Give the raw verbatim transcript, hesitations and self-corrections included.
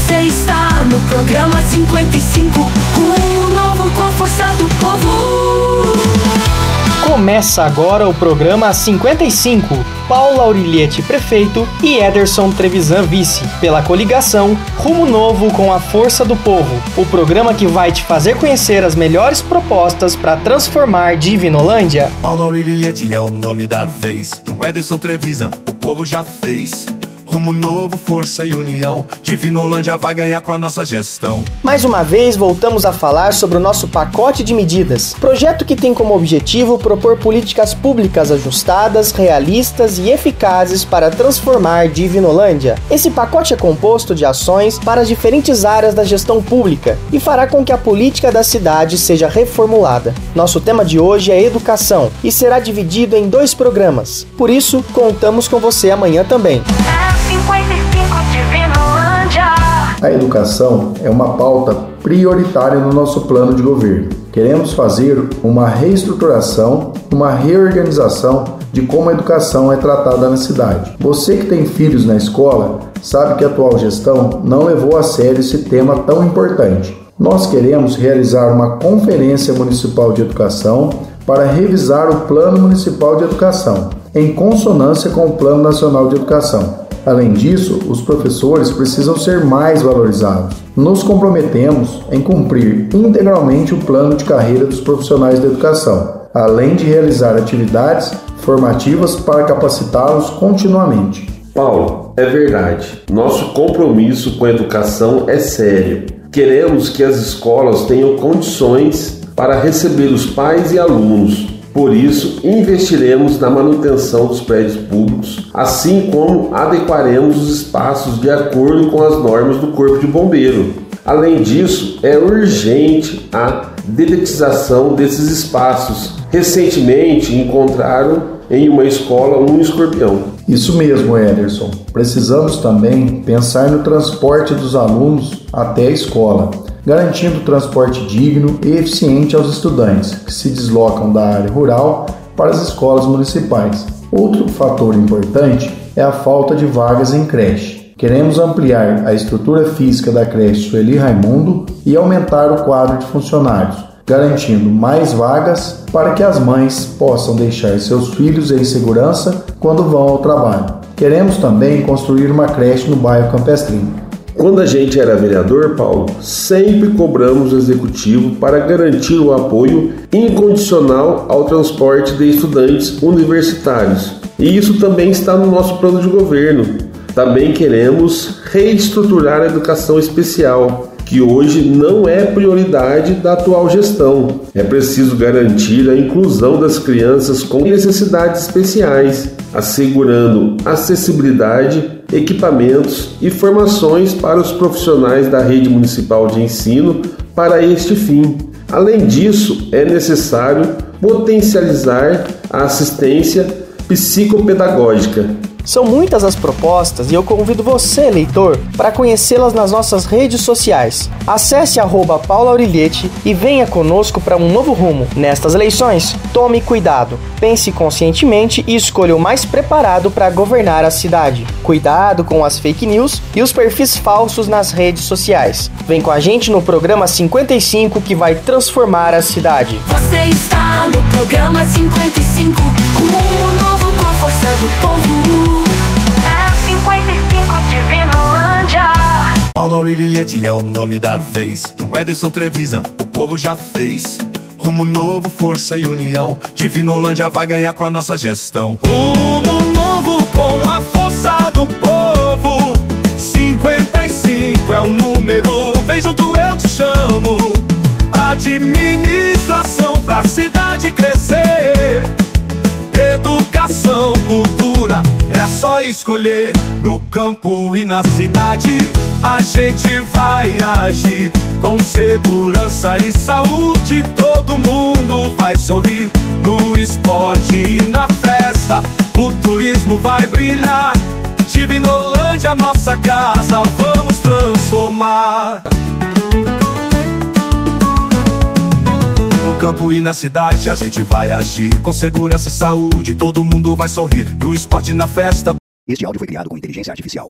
Você está no programa cinquenta e cinco, rumo novo com a força do povo. Começa agora o programa cinquenta e cinco, Paula Auriliete, prefeito, e Ederson Trevisan, vice, pela coligação Rumo Novo com a Força do Povo, o programa que vai te fazer conhecer as melhores propostas para transformar Divinolândia. Paula Auriliete é o nome da vez, o Ederson Trevisan, o povo já fez. Rumo Novo, força e união, Divinolândia vai ganhar com a nossa gestão. Mais uma vez voltamos a falar sobre o nosso pacote de medidas, projeto que tem como objetivo propor políticas públicas ajustadas, realistas e eficazes para transformar Divinolândia. Esse pacote é composto de ações para as diferentes áreas da gestão pública e fará com que a política da cidade seja reformulada. Nosso tema de hoje é educação e será dividido em dois programas, por isso contamos com você amanhã também. cinquenta e cinco Divinolândia. A educação é uma pauta prioritária no nosso plano de governo. Queremos fazer uma reestruturação, uma reorganização de como a educação é tratada na cidade. Você que tem filhos na escola sabe que a atual gestão não levou a sério esse tema tão importante. Nós queremos realizar uma conferência municipal de educação para revisar o Plano Municipal de Educação, em consonância com o Plano Nacional de Educação. Além disso, os professores precisam ser mais valorizados. Nos comprometemos em cumprir integralmente o plano de carreira dos profissionais da educação, além de realizar atividades formativas para capacitá-los continuamente. Paulo, é verdade. Nosso compromisso com a educação é sério. Queremos que as escolas tenham condições para receber os pais e alunos. Por isso, investiremos na manutenção dos prédios públicos, assim como adequaremos os espaços de acordo com as normas do Corpo de Bombeiro. Além disso, é urgente a dedetização desses espaços. Recentemente, encontraram em uma escola um escorpião. Isso mesmo, Ederson. Precisamos também pensar no transporte dos alunos até a escola, garantindo transporte digno e eficiente aos estudantes que se deslocam da área rural para as escolas municipais. Outro fator importante é a falta de vagas em creche. Queremos ampliar a estrutura física da creche Sueli Raimundo e aumentar o quadro de funcionários, garantindo mais vagas para que as mães possam deixar seus filhos em segurança quando vão ao trabalho. Queremos também construir uma creche no bairro Campestrinho. Quando a gente era vereador, Paulo, sempre cobramos o executivo para garantir o apoio incondicional ao transporte de estudantes universitários. E isso também está no nosso plano de governo. Também queremos reestruturar a educação especial, que hoje não é prioridade da atual gestão. É preciso garantir a inclusão das crianças com necessidades especiais, assegurando acessibilidade, equipamentos e formações para os profissionais da rede municipal de ensino para este fim. Além disso, é necessário potencializar a assistência psicopedagógica. São muitas as propostas e eu convido você, leitor, para conhecê-las nas nossas redes sociais. Acesse arroba Paula Auriliete e venha conosco para um novo rumo. Nestas eleições, tome cuidado, pense conscientemente e escolha o mais preparado para governar a cidade. Cuidado com as fake news e os perfis falsos nas redes sociais. Vem com a gente no programa cinquenta e cinco que vai transformar a cidade. Você está no programa cinquenta e cinco, rumo novo com a força do povo. É cinquenta e cinco Divinolândia. Paula Auriliete é o nome da vez, o Ederson Trevisan, o povo já fez. Rumo Novo, força e união, Divinolândia vai ganhar com a nossa gestão. Rumo Novo com a força do povo. cinquenta e cinco é o número, vem junto eu te chamo. Administração pra cidade crescer. Educação, cultura, é só escolher. No campo e na cidade, a gente vai agir. Com segurança e saúde, todo mundo vai sorrir. No esporte e na festa, o turismo vai brilhar. Divinolândia, nossa casa, vamos transformar. No campo e na cidade, a gente vai agir. Com segurança e saúde, todo mundo vai sorrir. No esporte e na festa. Este áudio foi criado com inteligência artificial.